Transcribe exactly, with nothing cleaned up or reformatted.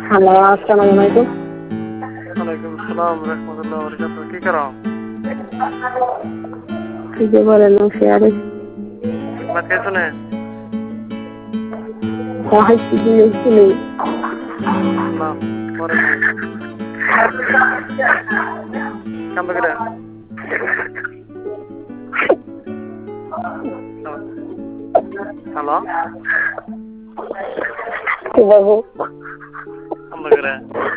Hello, আসসালামু আলাইকুম। ওয়ালাইকুম আসসালাম রাহমাতুল্লাহি ওয়া বারাকাতুহু। কি করো? কি যে বলেন না শেয়ারে ভাত খাইছো নে? খাইছি দিয়েছি নেই। না, পরে খামু। কান্দো কিরা? হ্যালো? কি বলবো? কান্দো কিরা?